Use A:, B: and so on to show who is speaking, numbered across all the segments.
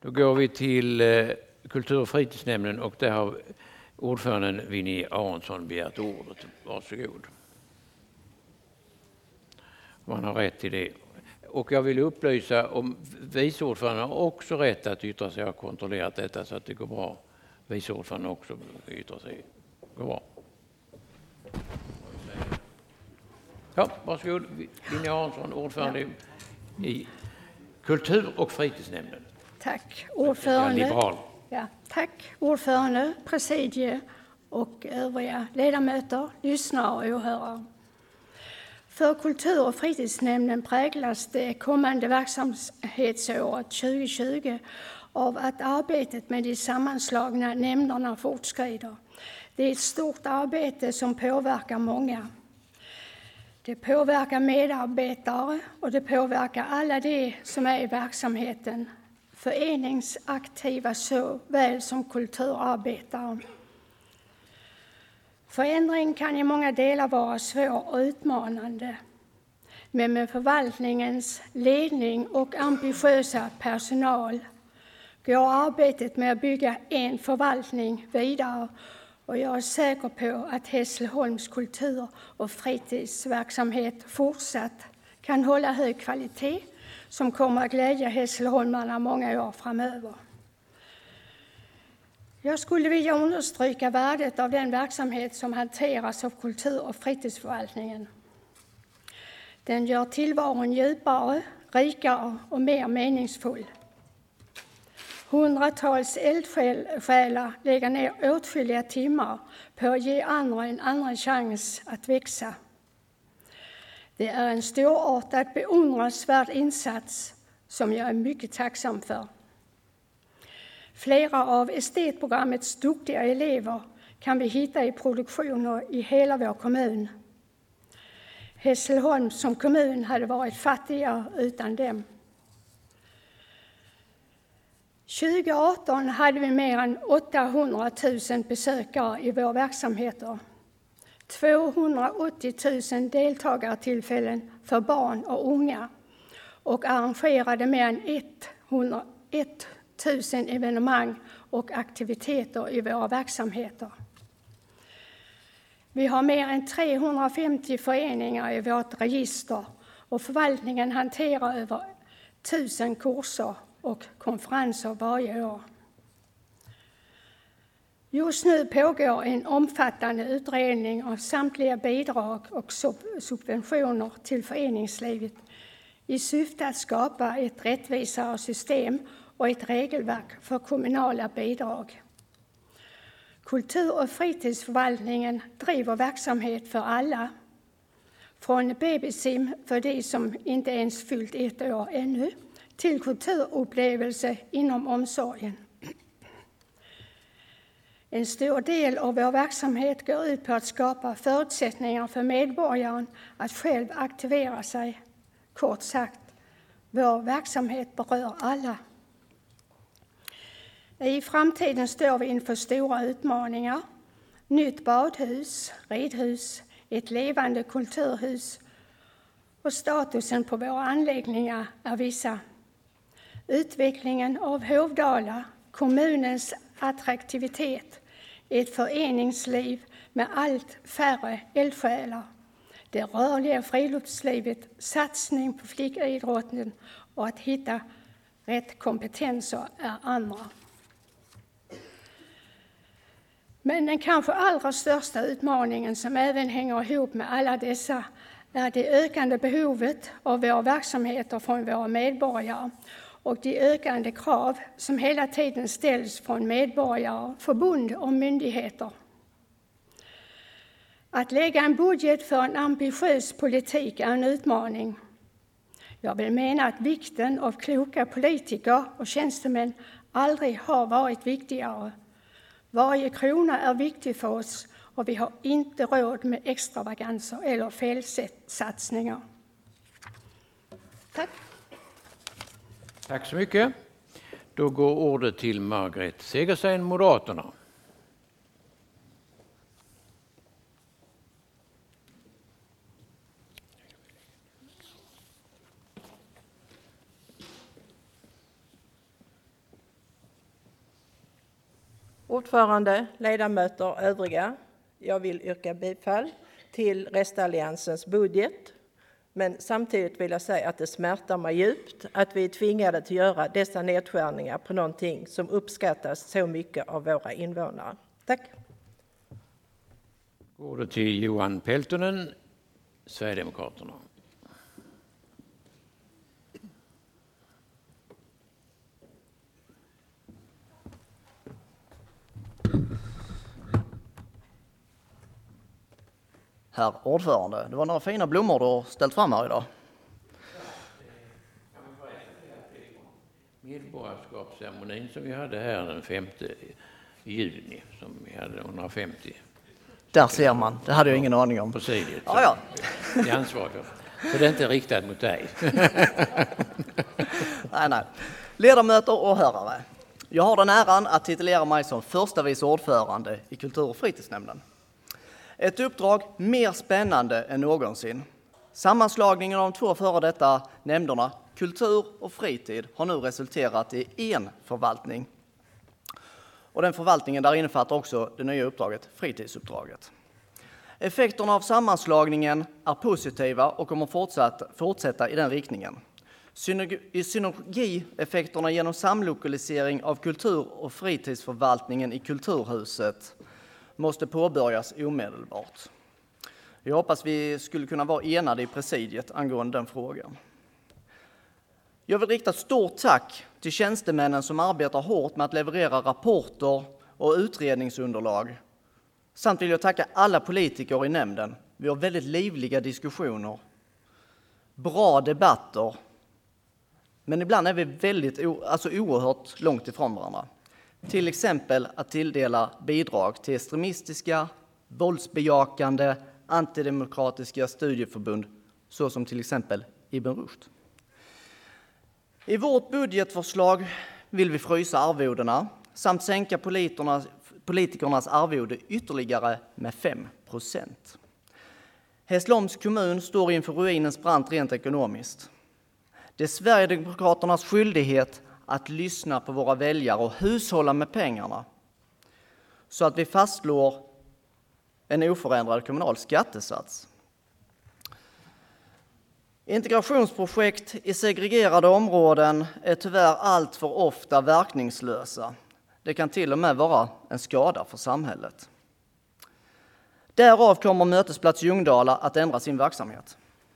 A: Då går vi till kultur- och fritidsnämnden och där har ordföranden Winnie Aronsson begärt ordet. Varsågod. Man har rätt till det. Och jag vill upplysa om vice ordföranden har också rätt att yttra sig. Jag har kontrollerat detta så att det går bra. Vice ordföranden också yttrar sig. Går bra. Ja, varsågod. Winnie Aronsson, ordförande i kultur- och fritidsnämnden.
B: Tack, ordförande.
A: Liberal.
B: Ja, tack, ordförande, presidie och övriga ledamöter, lyssnare och åhörare. För kultur- och fritidsnämnden präglas det kommande verksamhetsåret 2020 av att arbetet med de sammanslagna nämnderna fortskrider. Det är ett stort arbete som påverkar många. Det påverkar medarbetare och det påverkar alla de som är i verksamheten, föreningsaktiva såväl som kulturarbetare. Förändring kan i många delar vara svår och utmanande, men med förvaltningens ledning och ambitiösa personal går arbetet med att bygga en förvaltning vidare och jag är säker på att Hässleholms kultur- och fritidsverksamhet fortsatt kan hålla hög kvalitet som kommer att glädja hässleholmarna många år framöver. Jag skulle vilja understryka värdet av den verksamhet som hanteras av kultur- och fritidsförvaltningen. Den gör tillvaron djupare, rikare och mer meningsfull. Hundratals eldsjälar lägger ner åtskilliga timmar på att ge andra en andra chans att växa. Det är en storartad beundransvärd insats som jag är mycket tacksam för. Flera av estetprogrammets duktiga elever kan vi hitta i produktioner i hela vår kommun. Hässleholm som kommun hade varit fattigare utan dem. 2018 hade vi mer än 800 000 besökare i våra verksamheter. 280 000 deltagartillfällen för barn och unga och arrangerade mer än 101 000 evenemang och aktiviteter i våra verksamheter. Vi har mer än 350 föreningar i vårt register och förvaltningen hanterar över 1000 kurser och konferenser varje år. Just nu pågår en omfattande utredning av samtliga bidrag och subventioner till föreningslivet i syfte att skapa ett rättvisare system och ett regelverk för kommunala bidrag. Kultur- och fritidsförvaltningen driver verksamhet för alla, från babysim för de som inte ens fyllt 1 år ännu, till kulturupplevelse inom omsorgen. En stor del av vår verksamhet går ut på att skapa förutsättningar för medborgaren att själv aktivera sig. Kort sagt, vår verksamhet berör alla. I framtiden står vi inför stora utmaningar. Nytt badhus, ridhus, ett levande kulturhus och statusen på våra anläggningar är vissa. Utvecklingen av Hovdala, kommunens attraktivitet, ett föreningsliv med allt färre eldsjälar, det rörliga friluftslivet, satsning på flickidrotten och att hitta rätt kompetenser är andra. Men den kanske allra största utmaningen som även hänger ihop med alla dessa är det ökande behovet av våra verksamheter från våra medborgare och de ökande krav som hela tiden ställs från medborgare, förbund och myndigheter. Att lägga en budget för en ambitiös politik är en utmaning. Jag vill mena att vikten av kloka politiker och tjänstemän aldrig har varit viktigare. Varje krona är viktig för oss och vi har inte råd med extravaganser eller felsatsningar. Tack.
A: Tack så mycket. Då går ordet till Margret Segerstein, Moderaterna.
C: Ordförande, ledamöter, övriga. Jag vill yrka bifall till Restalliansens budget. Men samtidigt vill jag säga att det smärtar mig djupt att vi är tvingade att göra dessa nedskärningar på någonting som uppskattas så mycket av våra invånare. Tack.
A: Ordet till Johan Peltonen, Sverigedemokraterna.
D: Herr ordförande, det var några fina blommor du har ställt fram här idag.
A: Medborgarskapsceremonin som vi hade här den 5 juni, som vi hade 150.
D: Där ser man, det hade jag ingen aning om.
A: Presidiet.
D: Ja.
A: Det är ansvar för. Så det är inte riktat mot dig.
D: Nej. Ledamöter och hörare. Jag har den äran att titulera mig som första vice ordförande i kultur- och fritidsnämnden. Ett uppdrag mer spännande än någonsin. Sammanslagningen av de 2 före detta nämnderna, kultur och fritid, har nu resulterat i en förvaltning. Och den förvaltningen där innefattar också det nya uppdraget, fritidsuppdraget. Effekterna av sammanslagningen är positiva och kommer fortsätta i den riktningen. Synergieffekterna genom samlokalisering av kultur- och fritidsförvaltningen i Kulturhuset måste påbörjas omedelbart. Jag hoppas vi skulle kunna vara enade i presidiet angående den frågan. Jag vill rikta ett stort tack till tjänstemännen som arbetar hårt med att leverera rapporter och utredningsunderlag. Samt vill jag tacka alla politiker i nämnden. Vi har väldigt livliga diskussioner, bra debatter, men ibland är vi oerhört långt ifrån varandra. Till exempel att tilldela bidrag till extremistiska, våldsbejakande, antidemokratiska studieförbund, så som till exempel Ibn Rushd. I vårt budgetförslag vill vi frysa arvodena samt sänka politikernas arvode ytterligare med 5%. Hässleholms kommun står inför ruinens brant rent ekonomiskt. Det är Sverigedemokraternas skyldighet att lyssna på våra väljare och hushålla med pengarna så att vi fastslår en oförändrad kommunal skattesats. Integrationsprojekt i segregerade områden är tyvärr allt för ofta verkningslösa. Det kan till och med vara en skada för samhället. Därav kommer Mötesplats Ljungdala att ändra sin verksamhet.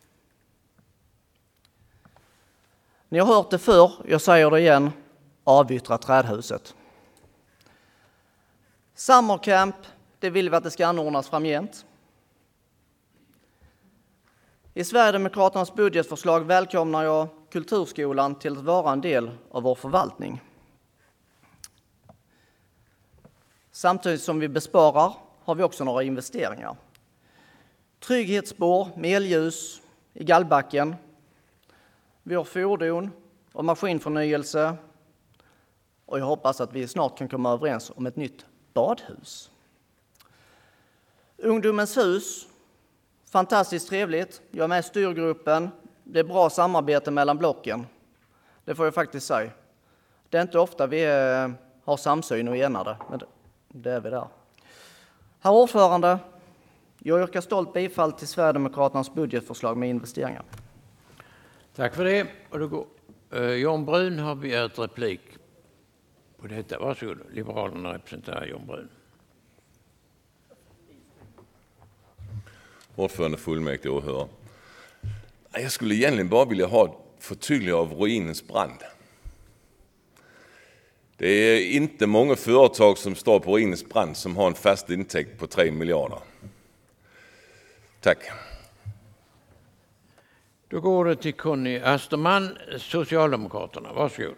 D: Ni har hört det förr, jag säger det igen, avyttra trädhuset. Summercamp, det vill vi att det ska anordnas framgent. I Sverigedemokraternas budgetförslag välkomnar jag kulturskolan till att vara en del av vår förvaltning. Samtidigt som vi besparar har vi också några investeringar. Trygghetsspår med elljus i Gallbacken. Vi har fordon och maskinförnyelse. Och jag hoppas att vi snart kan komma överens om ett nytt badhus. Ungdomens hus. Fantastiskt trevligt. Jag är med i styrgruppen. Det är bra samarbete mellan blocken. Det får jag faktiskt säga. Det är inte ofta vi har samsyn och enade, men det är vi där. Herr ordförande, jag yrkar stolt bifall till Sverigedemokraternas budgetförslag med investeringar.
A: Tack för det. Och då går, Jan Brun har begärt replik på detta. Varsågod, Liberalerna representerar Jan Brun.
E: Ordförande, fullmäktige och åhörare. Jag skulle egentligen bara vilja ha ett förtydligande av ruinens brand. Det är inte många företag som står på ruinens brand som har en fast intäkt på 3 miljarder. Tack.
A: Då går det till Conny Österman, Socialdemokraterna. Varsågod.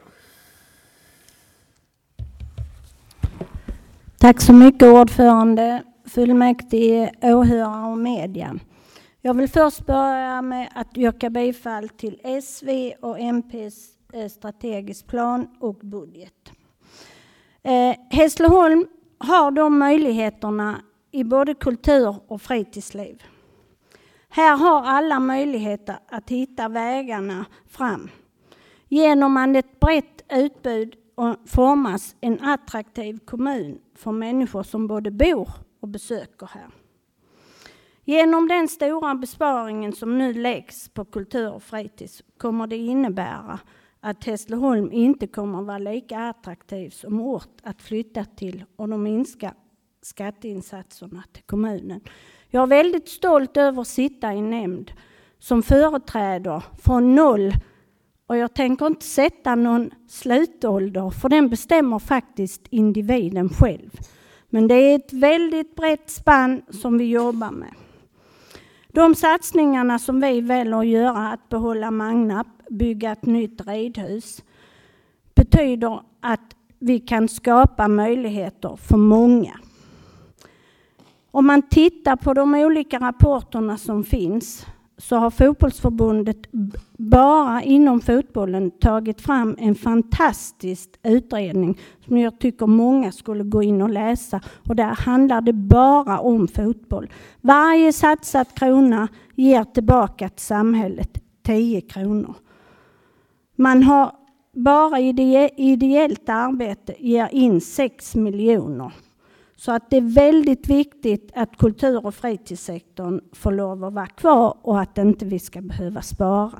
F: Tack så mycket ordförande, fullmäktige, åhörare och media. Jag vill först börja med att yrka bifall till SV och MPs strategisk plan och budget. Hässleholm har de möjligheterna i både kultur och fritidsliv. Här har alla möjligheter att hitta vägarna fram genom ett brett utbud formas en attraktiv kommun för människor som både bor och besöker här. Genom den stora besparingen som nu läggs på kultur och fritids kommer det innebära att Hässleholm inte kommer att vara lika attraktiv som ort att flytta till, och de minskar skatteinsatserna till kommunen. Jag är väldigt stolt över att sitta i en nämnd som företräder från 0, och jag tänker inte sätta någon slutålder, för den bestämmer faktiskt individen själv. Men det är ett väldigt brett spann som vi jobbar med. De satsningarna som vi väljer att göra, att behålla Magnap, bygga ett nytt ridhus, betyder att vi kan skapa möjligheter för många. Om man tittar på de olika rapporterna som finns, så har fotbollsförbundet bara inom fotbollen tagit fram en fantastisk utredning som jag tycker många skulle gå in och läsa. Och där handlar det bara om fotboll. Varje satsad krona ger tillbaka till samhället 10 kronor. Man har bara ideellt arbete ger in 6 miljoner. Så att det är väldigt viktigt att kultur- och fritidssektorn får lov att vara kvar och att inte vi ska behöva spara.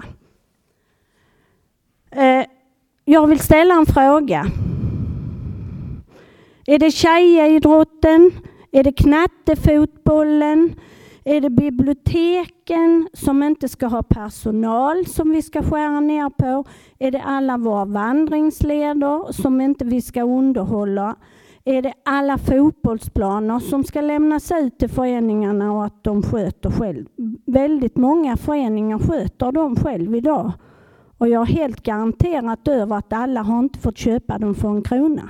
F: Jag vill ställa en fråga. Är det tjejidrotten? Är det knattefotbollen? Är det biblioteken som inte ska ha personal som vi ska skära ner på? Är det alla våra vandringsleder som inte vi ska underhålla? Är det alla fotbollsplaner som ska lämnas ut till föreningarna och att de sköter själv? Väldigt många föreningar sköter dem själv idag. Och jag är helt garanterat över att alla har inte fått köpa dem för en krona.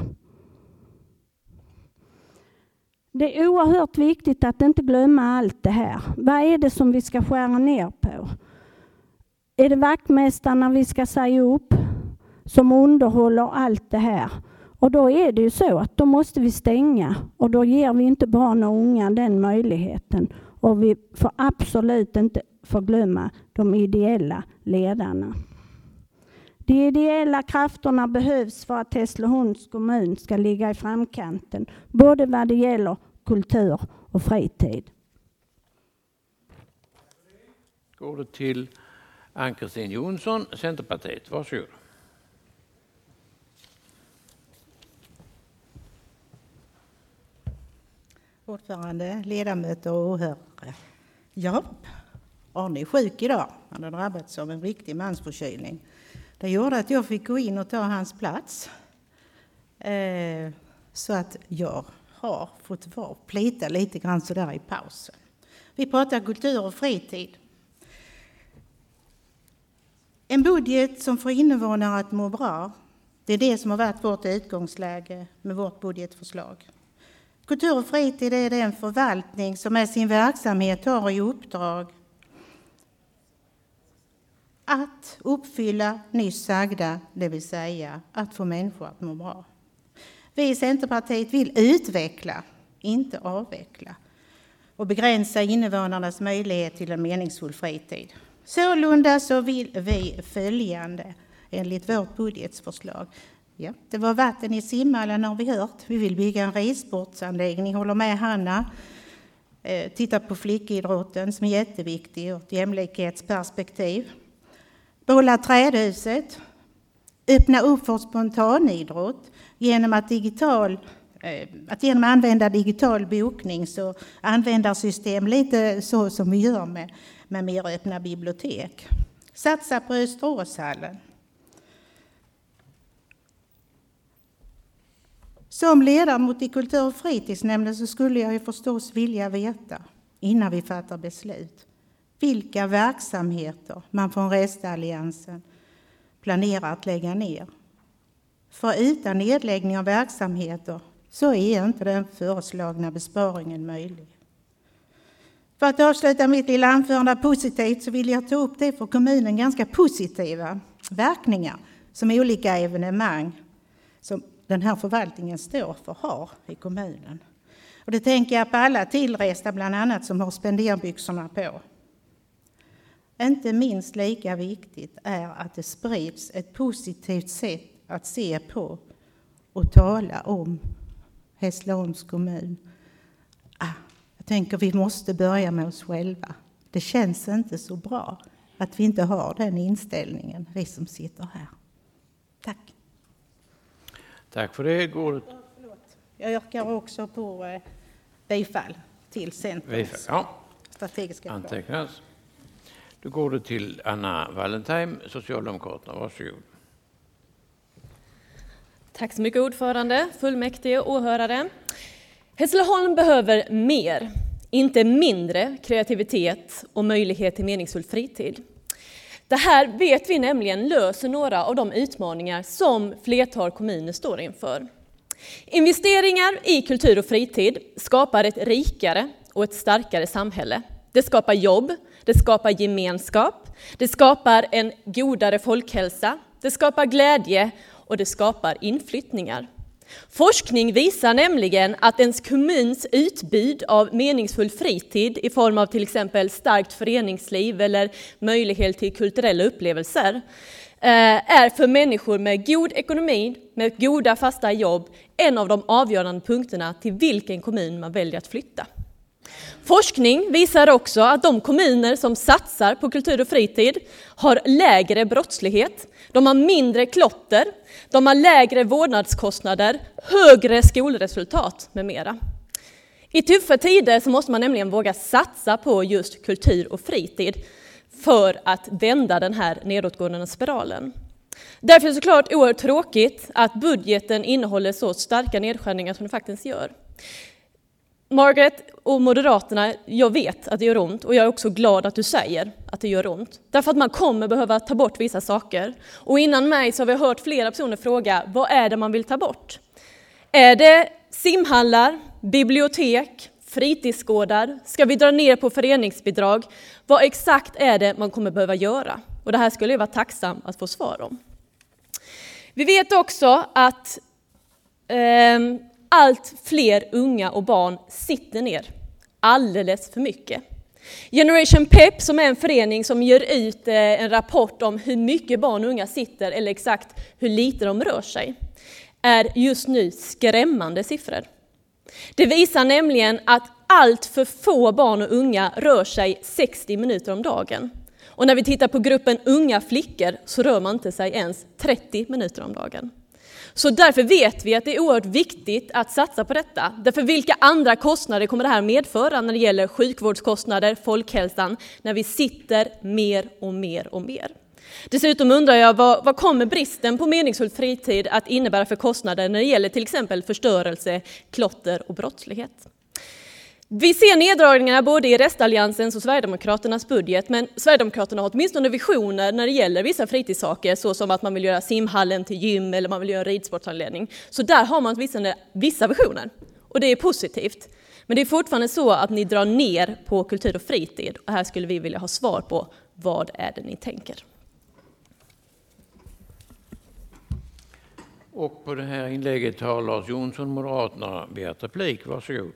F: Det är oerhört viktigt att inte glömma allt det här. Vad är det som vi ska skära ner på? Är det vaktmästarna vi ska säga upp som underhåller allt det här? Och då är det ju så att då måste vi stänga, och då ger vi inte barn och unga den möjligheten. Och vi får absolut inte förglömma de ideella ledarna. De ideella krafterna behövs för att Hässleholms kommun ska ligga i framkanten, både vad det gäller kultur och fritid.
A: Går det till Ann-Kristin Jonsson, Centerpartiet. Varsågod.
G: Ordförande, ledamöter och åhörare. Ja, Arne är sjuk idag. Han har drabbats av en riktig mansförkylning. Det gjorde att jag fick gå in och ta hans plats. Så att jag har fått plita lite grann sådär i pausen. Vi pratar kultur och fritid. En budget som får invånare att må bra. Det är det som har varit vårt utgångsläge med vårt budgetförslag. Kultur och fritid är den förvaltning som med sin verksamhet har i uppdrag att uppfylla nyss sagda, det vill säga att få människor att må bra. Vi i Centerpartiet vill utveckla, inte avveckla, och begränsa invånarnas möjlighet till en meningsfull fritid. Sålunda så vill vi följande enligt vårt budgetförslag. Ja, det var vatten i simhallen har vi hört. Vi vill bygga en ridsportsanläggning, håller med Hanna. Titta på flickidrotten som är jätteviktig ur ett jämlikhetsperspektiv. Behålla trädhuset. Öppna upp för spontanidrott genom att genom att använda digital bokning så användarsystem lite så som vi gör med mer öppna bibliotek. Satsa på Österåshallen. Som ledamot i kultur- och fritidsnämnden så skulle jag ju förstås vilja veta innan vi fattar beslut vilka verksamheter man från Restalliansen planerar att lägga ner. För utan nedläggning av verksamheter så är inte den föreslagna besparingen möjlig. För att avsluta mitt lilla anförande positivt så vill jag ta upp det för kommunen ganska positiva verkningar som olika evenemang som den här förvaltningen står för har i kommunen. Och det tänker jag på alla tillresta bland annat som har spenderbyxorna på. Inte minst lika viktigt är att det sprids ett positivt sätt att se på och tala om Hässleholms kommun. Jag tänker vi måste börja med oss själva. Det känns inte så bra att vi inte har den inställningen, vi som sitter här. Tack.
A: Tack för det.
G: Jag yrkar också på bifall till Centerns strategiska plan.
A: Antecknas. Då går det till Anna Wallentheim, Socialdemokraterna. Varsågod.
H: Tack så mycket ordförande, fullmäktige och åhörare. Hässleholm behöver mer, inte mindre, kreativitet och möjlighet till meningsfull fritid. Det här vet vi nämligen löser några av de utmaningar som flertal kommuner står inför. Investeringar i kultur och fritid skapar ett rikare och ett starkare samhälle. Det skapar jobb, det skapar gemenskap, det skapar en godare folkhälsa, det skapar glädje och det skapar inflyttningar. Forskning visar nämligen att ens kommuns utbud av meningsfull fritid i form av till exempel starkt föreningsliv eller möjlighet till kulturella upplevelser är för människor med god ekonomi, med goda fasta jobb, en av de avgörande punkterna till vilken kommun man väljer att flytta. Forskning visar också att de kommuner som satsar på kultur och fritid har lägre brottslighet, de har mindre klotter, de har lägre vårdnadskostnader, högre skolresultat med mera. I tuffa tider så måste man nämligen våga satsa på just kultur och fritid för att vända den här nedåtgående spiralen. Därför är det såklart oerhört tråkigt att budgeten innehåller så starka nedskärningar som det faktiskt gör. Margaret och Moderaterna, jag vet att det gör ont och jag är också glad att du säger att det gör ont. Därför att man kommer behöva ta bort vissa saker. Och innan mig så har vi hört flera personer fråga, vad är det man vill ta bort? Är det simhallar, bibliotek, fritidsgårdar? Ska vi dra ner på föreningsbidrag? Vad exakt är det man kommer behöva göra? Och det här skulle jag vara tacksam att få svar om. Vi vet också att allt fler unga och barn sitter ner alldeles för mycket. Generation Pep, som är en förening som ger ut en rapport om hur mycket barn och unga sitter, eller exakt hur lite de rör sig, är just nu skrämmande siffror. Det visar nämligen att allt för få barn och unga rör sig 60 minuter om dagen. Och när vi tittar på gruppen unga flickor så rör man inte sig ens 30 minuter om dagen. Så därför vet vi att det är oerhört viktigt att satsa på detta. Därför vilka andra kostnader kommer det här medföra när det gäller sjukvårdskostnader, folkhälsan, när vi sitter mer och mer och mer. Dessutom undrar jag vad kommer bristen på meningsfull fritid att innebära för kostnader när det gäller till exempel förstörelse, klotter och brottslighet. Vi ser neddragningar både i restalliansens och Sverigedemokraternas budget, men Sverigedemokraterna har åtminstone visioner när det gäller vissa fritidssaker, så som att man vill göra simhallen till gym eller man vill göra ridsportanläggning. Så där har man vissa visioner och det är positivt. Men det är fortfarande så att ni drar ner på kultur och fritid och här skulle vi vilja ha svar på vad är det ni tänker.
A: Och på det här inlägget har Lars Jonsson, Moderaterna, begärt replik. Varsågod.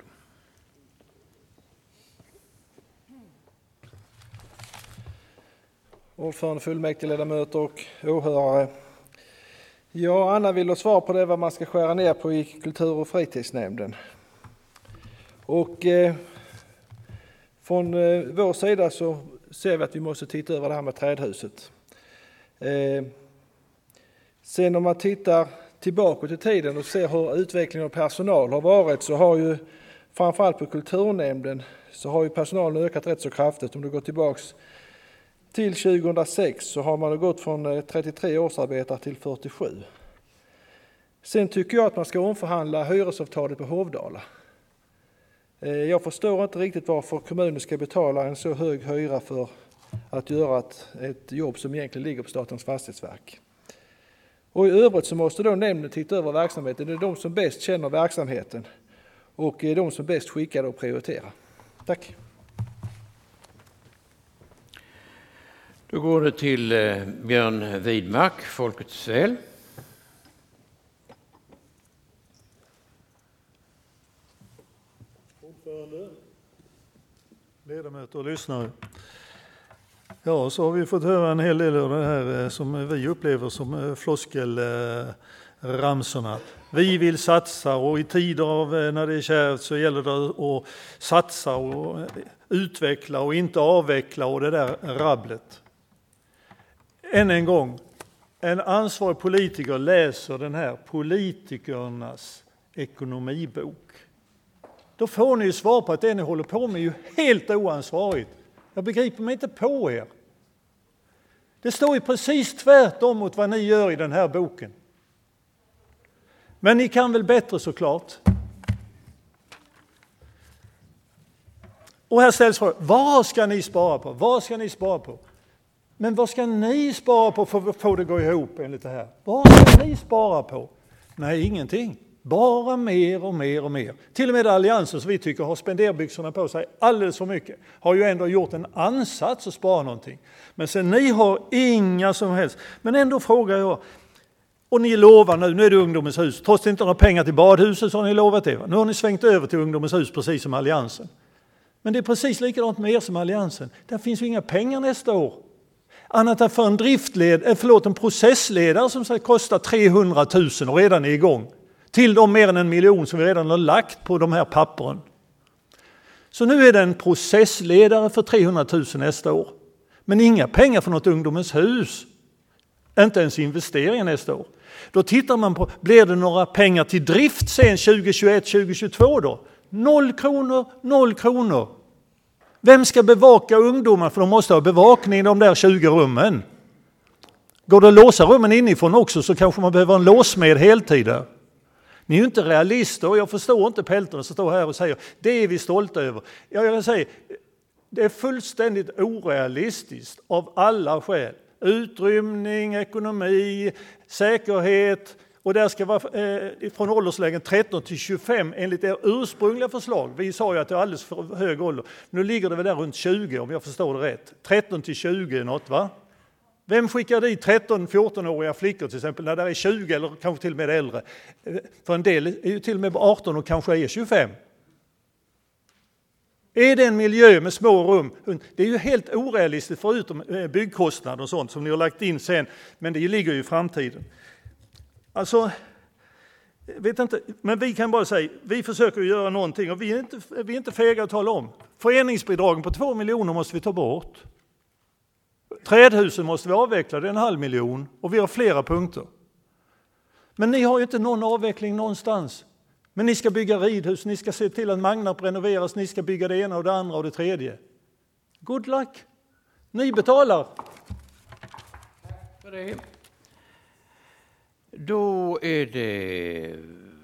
I: Ordförande, fullmäktigeledamöter och åhörare. Anna vill ha svar på det vad man ska skära ner på i kultur- och fritidsnämnden. Och från vår sida så ser vi att vi måste titta över det här med trädhuset. Sen om man tittar tillbaka i tiden och ser hur utvecklingen av personal har varit, så har ju framförallt på kulturnämnden så har ju personalen ökat rätt så kraftigt. Om du går tillbaks till 2006 så har man gått från 33 årsarbetare till 47. Sen tycker jag att man ska omförhandla hyresavtalet på Hovdala. Jag förstår inte riktigt varför kommunen ska betala en så hög hyra för att göra ett jobb som egentligen ligger på Statens fastighetsverk. Och i övrigt så måste då nämnden titta över verksamheten. Det är de som bäst känner verksamheten och är de som bäst skickade att prioritera. Tack.
A: Då går det till Björn Widmark, Folkets väl.
J: Ordförande, ledamöter och lyssnare. Ja, så har vi fått höra en hel del av det här som vi upplever som ramsorna. Vi vill satsa, och i tider av när det är kärvt så gäller det att satsa och utveckla och inte avveckla och det där rabblet. Än en gång, en ansvarig politiker läser den här politikernas ekonomibok. Då får ni ju svar på att det ni håller på med är ju helt oansvarigt. Jag begriper mig inte på er. Det står ju precis tvärtom mot vad ni gör i den här boken. Men ni kan väl bättre såklart. Och här ställs frågan, vad ska ni spara på? Vad ska ni spara på? Men vad ska ni spara på för att få det gå ihop enligt det här? Vad ska ni spara på? Nej, ingenting. Bara mer och mer och mer. Till och med Alliansen, som vi tycker har spenderbyxorna på sig alldeles för mycket, har ju ändå gjort en ansats att spara någonting. Men sen ni har inga som helst. Men ändå frågar jag, och ni lovar nu är det Ungdomens hus. Trots att det inte har några pengar till badhuset så har ni lovat det. Nu har ni svängt över till Ungdomens hus precis som Alliansen. Men det är precis likadant med er som Alliansen. Där finns ju inga pengar nästa år. Annat än för en processledare som ska kosta 300 000 och redan är igång. Till de mer än 1 miljon som vi redan har lagt på de här pappren. Så nu är det en processledare för 300 000 nästa år. Men inga pengar för något Ungdomens hus. Inte ens investeringar nästa år. Då tittar man på, blir det några pengar till drift sen 2021-2022 då? 0 kronor, 0 kronor. Vem ska bevaka ungdomar? För de måste ha bevakning i de där 20 rummen. Går det att låsa rummen inifrån också så kanske man behöver en låsmed heltid där. Ni är ju inte realister och jag förstår inte Pelton som står här och säger det är vi stolta över. Jag vill säga, det är fullständigt orealistiskt av alla skäl. Utrymning, ekonomi, säkerhet och där ska vara från ålderslägen 13 till 25 enligt er ursprungliga förslag. Vi sa ju att det är alldeles för hög ålder. Nu ligger det väl där runt 20 om jag förstår det rätt. 13 till 20 är något va? Vem skickar dit 13-14-åriga flickor till exempel när det är 20 eller kanske till och med äldre? För en del är ju till och med 18 och kanske är 25. Är det en miljö med små rum? Det är ju helt orealistiskt förutom byggkostnader och sånt som ni har lagt in sen. Men det ligger ju i framtiden. Alltså, vet inte, men vi kan bara säga, vi försöker göra någonting och vi är inte fega att tala om. Föreningsbidragen på 2 miljoner måste vi ta bort. Trädhusen måste vi avveckla, det är 500 000 och vi har flera punkter. Men ni har ju inte någon avveckling någonstans. Men ni ska bygga ridhus, ni ska se till att Magnarp renoveras, ni ska bygga det ena och det andra och det tredje. Good luck! Ni betalar!
A: För det. Då är det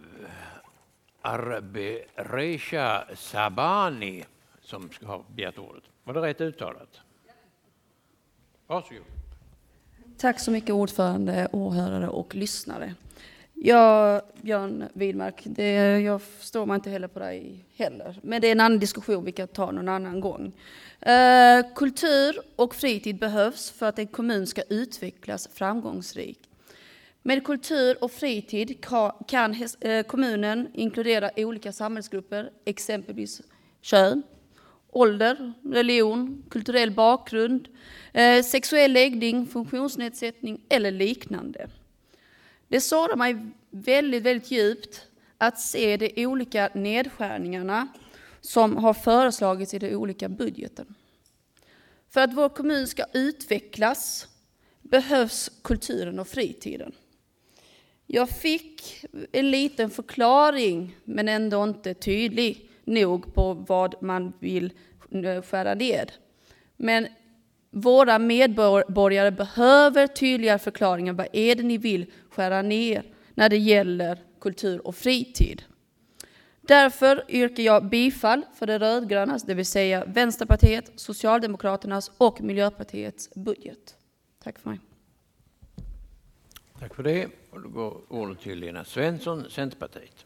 A: Arbe Resha Sabani som ska ha begärt ordet. Var det rätt uttalat? Varsågod.
K: Tack så mycket ordförande, åhörare och lyssnare. Ja, Björn Widmark, jag förstår mig inte heller på dig heller. Men det är en annan diskussion vi kan ta någon annan gång. Kultur och fritid behövs för att en kommun ska utvecklas framgångsrikt. Med kultur och fritid kan kommunen inkludera olika samhällsgrupper, exempelvis kön, ålder, religion, kulturell bakgrund, sexuell läggning, funktionsnedsättning eller liknande. Det sårar mig väldigt, väldigt djupt att se de olika nedskärningarna som har föreslagits i de olika budgeten. För att vår kommun ska utvecklas behövs kulturen och fritiden. Jag fick en liten förklaring, men ändå inte tydlig nog på vad man vill skära ned. Men våra medborgare behöver tydliga förklaringar. Vad är det ni vill skära ner när det gäller kultur och fritid? Därför yrkar jag bifall för det rödgrönas, det vill säga Vänsterpartiet, Socialdemokraternas och Miljöpartiets budget. Tack för mig.
A: Tack för det. Och då går ordet till Lena Svensson, Centerpartiet.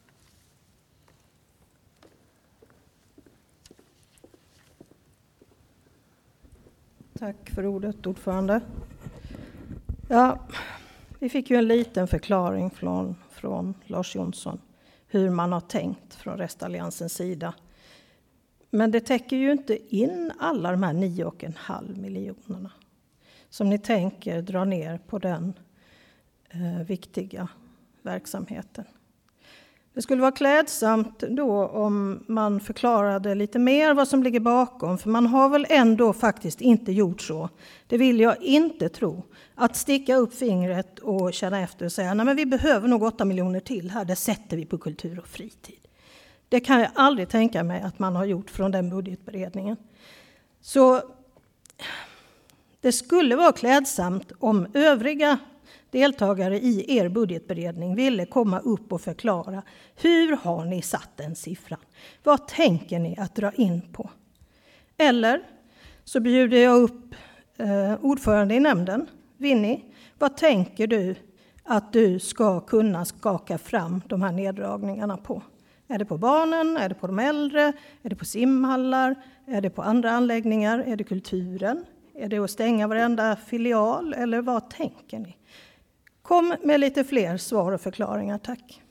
L: Tack för ordet, ordförande. Ja, vi fick ju en liten förklaring från Lars Jonsson hur man har tänkt från Restalliansens sida. Men det täcker ju inte in alla de här 9,5 miljonerna som ni tänker dra ner på den viktiga verksamheten. Det skulle vara klädsamt då om man förklarade lite mer vad som ligger bakom, för man har väl ändå faktiskt inte gjort så. Det vill jag inte tro. Att sticka upp fingret och känna efter och säga, nej men vi behöver nog 8 miljoner till här, det sätter vi på kultur och fritid. Det kan jag aldrig tänka mig att man har gjort från den budgetberedningen. Så det skulle vara klädsamt om övriga deltagare i er budgetberedning ville komma upp och förklara hur har ni satt den siffran? Vad tänker ni att dra in på? Eller så bjuder jag upp ordförande i nämnden, Winnie. Vad tänker du att du ska kunna skaka fram de här neddragningarna på? Är det på barnen? Är det på de äldre? Är det på simhallar? Är det på andra anläggningar? Är det kulturen? Är det att stänga varenda filial? Eller vad tänker ni? Kom med lite fler svar och förklaringar, tack.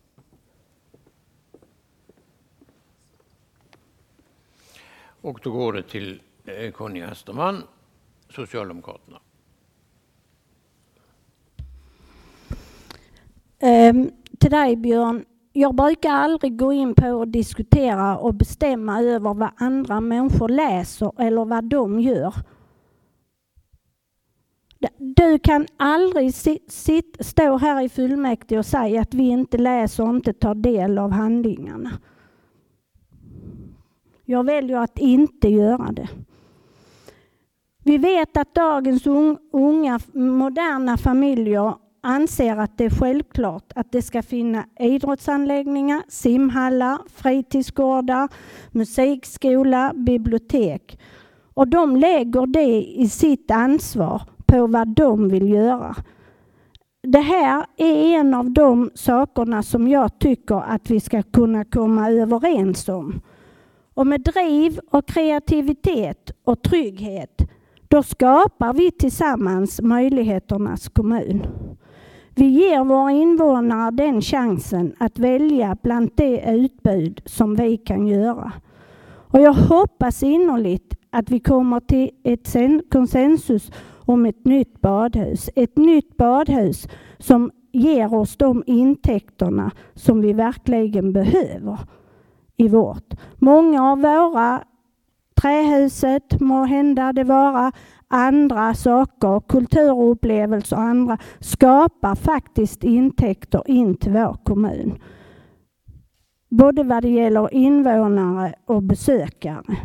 A: Och då går det till Conny Österman, Socialdemokraterna.
F: Till dig Björn, jag brukar aldrig gå in på att diskutera och bestämma över vad andra människor läser eller vad de gör. Du kan aldrig stå här i fullmäktige och säga att vi inte läser och inte tar del av handlingarna. Jag väljer att inte göra det. Vi vet att dagens unga moderna familjer anser att det är självklart att det ska finnas idrottsanläggningar, simhallar, fritidsgårdar, musikskola, bibliotek. Och de lägger det i sitt ansvar på vad de vill göra. Det här är en av de sakerna som jag tycker att vi ska kunna komma överens om. Och med driv och kreativitet och trygghet, då skapar vi tillsammans möjligheternas kommun. Vi ger våra invånare den chansen att välja bland det utbud som vi kan göra. Och jag hoppas innerligt att vi kommer till ett konsensus om ett nytt badhus. Ett nytt badhus som ger oss de intäkterna som vi verkligen behöver i vårt. Många av våra trähuset må hända det vara andra saker, kulturupplevelser och andra skapar faktiskt intäkter in till vår kommun. Både vad det gäller invånare och besökare.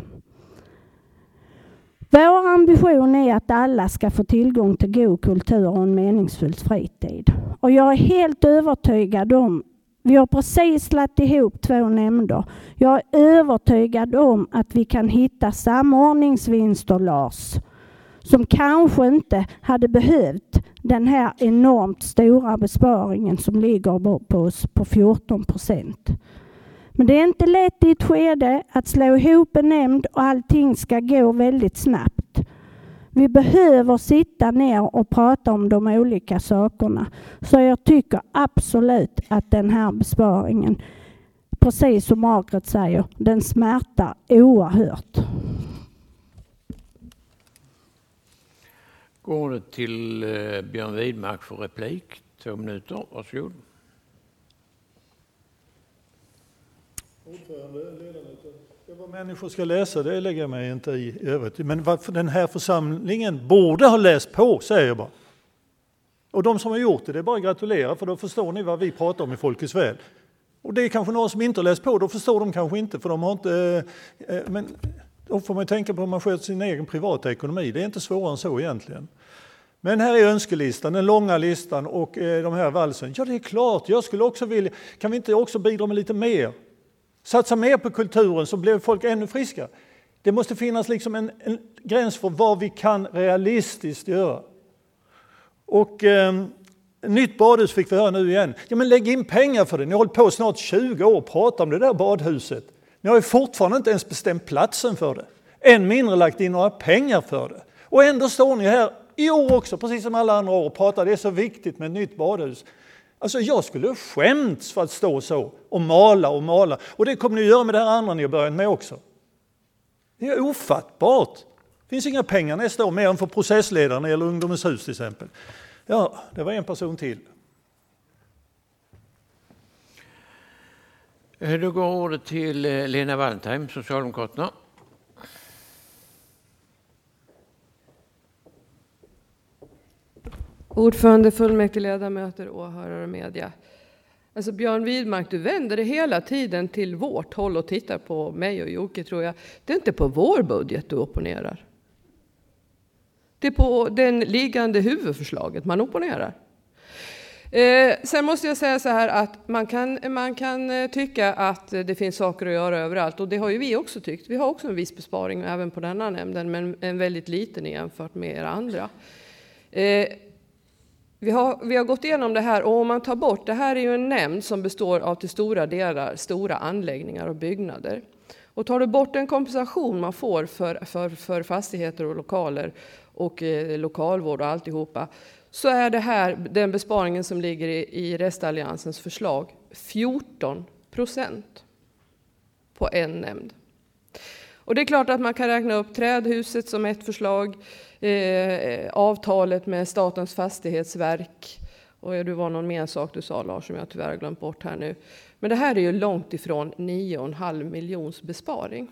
F: Vår ambition är att alla ska få tillgång till god kultur och en meningsfull fritid. Och jag är helt övertygad om, vi har precis lagt ihop 2 nämnder. Jag är övertygad om att vi kan hitta samordningsvinster, Lars, som kanske inte hade behövt den här enormt stora besparingen som ligger på oss på 14%. Men det är inte lätt i ett skede att slå ihop en nämnd och allting ska gå väldigt snabbt. Vi behöver sitta ner och prata om de olika sakerna. Så jag tycker absolut att den här besparingen, precis som Margaret säger, den smärtar oerhört.
A: Går det till Björn Widmark för replik. 2 minuter, varsågod.
J: Ordförande, ledamöter. Vad människor ska läsa, det lägger jag mig inte i övrigt. Men vad den här församlingen borde ha läst på, säger jag bara. Och de som har gjort det är bara att gratulera, för då förstår ni vad vi pratar om i Folkets väl. Och det är kanske några som inte har läst på, då förstår de kanske inte, för de har inte... Men då får man tänka på hur man sköter sin egen privata ekonomi. Det är inte svårare än så egentligen. Men här är önskelistan, den långa listan och de här valsen. Ja, det är klart, jag skulle också vilja... Kan vi inte också bidra med lite mer? Satsa mer på kulturen så blir folk ännu friskare. Det måste finnas liksom en gräns för vad vi kan realistiskt göra. Och nytt badhus fick vi höra nu igen. Ja, men lägg in pengar för det. Ni har hållit på snart 20 år och pratat om det där badhuset. Ni har ju fortfarande inte ens bestämt platsen för det. Än mindre lagt in några pengar för det. Och ändå står ni här i år också, precis som alla andra år, och pratar. Det är så viktigt med ett nytt badhus. Alltså jag skulle skämts för att stå så och mala och mala. Och det kommer ni göra med det här andra ni har börjat med också. Det är ofattbart. Det finns inga pengar nästa år mer än för processledaren eller Ungdomens hus till exempel. Ja, det var en person till.
A: Då går ordet till Lena Wallentheim, Socialdemokraterna.
M: Ordförande, fullmäktige, ledamöter, åhörare och media. Alltså Björn Widmark, du vänder det hela tiden till vårt håll och tittar på mig och Jocke, tror jag. Det är inte på vår budget du opponerar. Det är på den liggande huvudförslaget man opponerar. Sen måste jag säga så här att man kan tycka att det finns saker att göra överallt, och det har ju vi också tyckt. Vi har också en viss besparing även på denna nämnden, men en väldigt liten jämfört med er andra. Vi har gått igenom det här, och om man tar bort, det här är ju en nämnd som består av till stora delar stora anläggningar och byggnader. Och tar du bort den kompensation man får för fastigheter och lokaler och lokalvård och alltihopa, så är det här den besparingen som ligger i restalliansens förslag 14% på en nämnd. Och det är klart att man kan räkna upp trädhuset som ett förslag, avtalet med Statens fastighetsverk, och det var någon mer sak du sa, Lars, som jag tyvärr har glömt bort här nu. Men det här är ju långt ifrån 9,5 miljons besparing.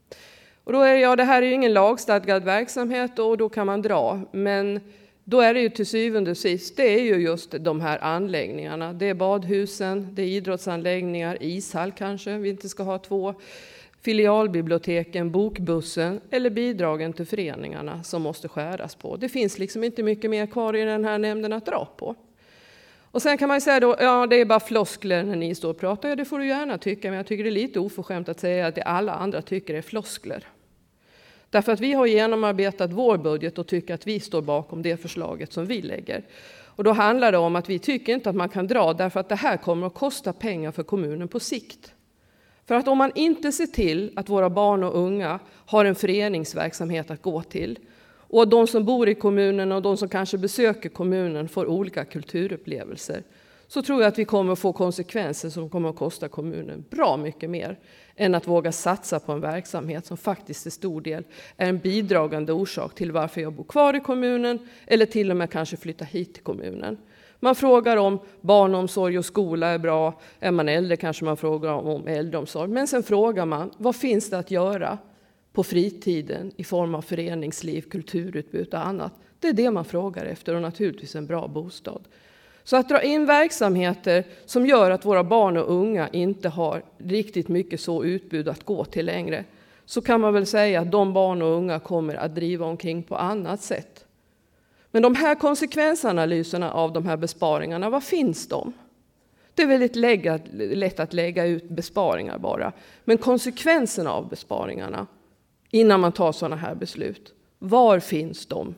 M: Och då är det här är ju ingen lagstadgad verksamhet, och då kan man dra, men då är det ju till syvende och sist, det är ju just de här anläggningarna. Det är badhusen, det är idrottsanläggningar, ishall kanske, vi inte ska ha 2, filialbiblioteken, bokbussen eller bidragen till föreningarna som måste skäras på. Det finns liksom inte mycket mer kvar i den här nämnden att dra på. Och sen kan man ju säga då, ja det är bara floskler när ni står och pratar. Ja, det får du gärna tycka, men jag tycker det är lite oförskämt att säga att det alla andra tycker är floskler. Därför att vi har genomarbetat vår budget och tycker att vi står bakom det förslaget som vi lägger. Och då handlar det om att vi tycker inte att man kan dra, därför att det här kommer att kosta pengar för kommunen på sikt. För att om man inte ser till att våra barn och unga har en föreningsverksamhet att gå till, och de som bor i kommunen och de som kanske besöker kommunen får olika kulturupplevelser, så tror jag att vi kommer att få konsekvenser som kommer att kosta kommunen bra mycket mer än att våga satsa på en verksamhet som faktiskt till stor del är en bidragande orsak till varför jag bor kvar i kommunen eller till och med kanske flytta hit till kommunen. Man frågar om barnomsorg och skola är bra, är man äldre kanske man frågar om äldreomsorg, men sen frågar man vad finns det att göra på fritiden i form av föreningsliv, kulturutbud och annat. Det är det man frågar efter, och naturligtvis en bra bostad. Så att dra in verksamheter som gör att våra barn och unga inte har riktigt mycket så utbud att gå till längre, så kan man väl säga att de barn och unga kommer att driva omkring på annat sätt. Men de här konsekvensanalyserna av de här besparingarna, vad finns de? Det är väldigt lätt att lägga ut besparingar bara. Men konsekvenserna av besparingarna innan man tar sådana här beslut, var finns de?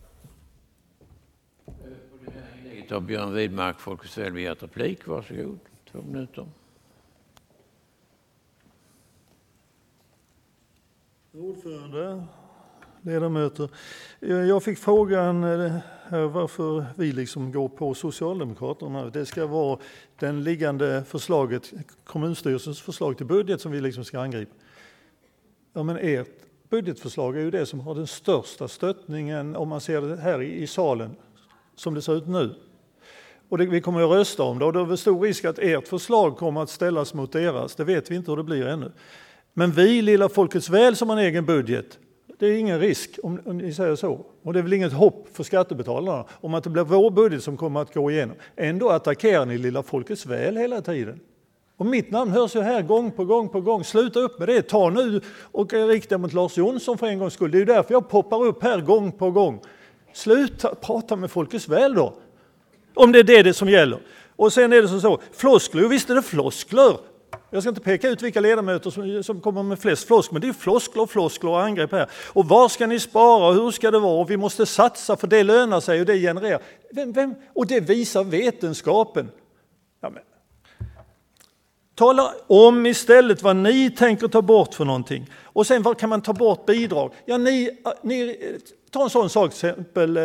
A: Av Björn Widmark, Folkets väl begärt replik. Varsågod, 2 minuter.
J: Ordförande, ledamöter. Jag fick frågan varför vi liksom går på Socialdemokraterna. Det ska vara den liggande förslaget, kommunstyrelsens förslag till budget som vi liksom ska angripa. Ja, men ert budgetförslag är ju det som har den största stöttningen om man ser det här i salen som det ser ut nu. Och vi kommer att rösta om det, och då är det stor risk att ert förslag kommer att ställas mot deras. Det vet vi inte hur det blir ännu. Men vi, lilla Folkets väl, som har en egen budget, det är ingen risk om ni säger så. Och det är väl inget hopp för skattebetalarna om att det blir vår budget som kommer att gå igenom. Ändå attackerar ni lilla Folkets väl hela tiden. Och mitt namn hörs ju här gång på gång på gång. Sluta upp med det. Ta nu och rikta mot Lars Jonsson för en gångs skull. Det är ju därför jag poppar upp här gång på gång. Sluta prata med Folkets väl då. Om det är det som gäller. Och sen är det så. Floskler, visst är det floskler. Jag ska inte peka ut vilka ledamöter som kommer med flest floskler. Men det är floskler och angrepp här. Och var ska ni spara och hur ska det vara? Och vi måste satsa för det lönar sig och det genererar. Vem? Och det visar vetenskapen. Ja, men. Tala om istället vad ni tänker ta bort för någonting. Och sen vad kan man ta bort bidrag? Ja, ni ta en sån sak, till exempel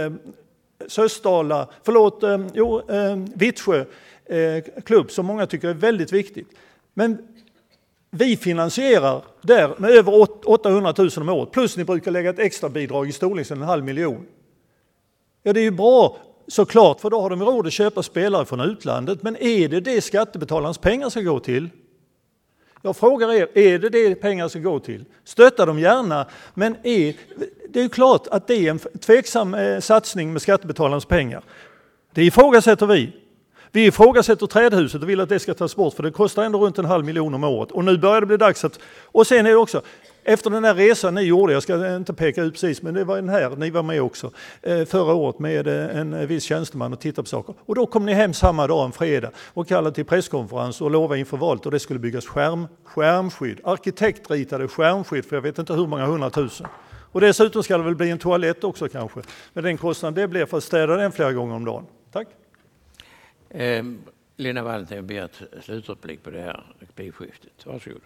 J: Vittsjö klubb som många tycker är väldigt viktigt. Men vi finansierar där med över 800 000 om året. Plus ni brukar lägga ett extra bidrag i storleksordningen 500 000. Ja, det är ju bra såklart, för då har de råd att köpa spelare från utlandet. Men är det skattebetalarnas pengar ska gå till? Jag frågar är det pengar som går till? Stötta dem gärna, men det är ju klart att det är en tveksam satsning med skattebetalarnas pengar. Det ifrågasätter vi. Vi ifrågasätter trädhuset och vill att det ska tas bort, för det kostar ändå runt 500 000 om året. Och nu börjar det bli dags att... Och sen är det också, efter den här resan ni gjorde, jag ska inte peka ut precis, men det var den här, ni var med också, förra året med en viss tjänsteman och tittade på saker. Och då kom ni hem samma dag, en fredag, och kallade till presskonferens och lovade inför valet, och det skulle byggas skärmskydd. Arkitektritade skärmskydd för jag vet inte hur många 100 000. Och dessutom ska det väl bli en toalett också kanske. Men den kostnaden det blir för att städa den flera gånger om dagen. Tack.
A: Lena Wallentheim ber ett slutreplick på det här replikskiftet. Varsågod.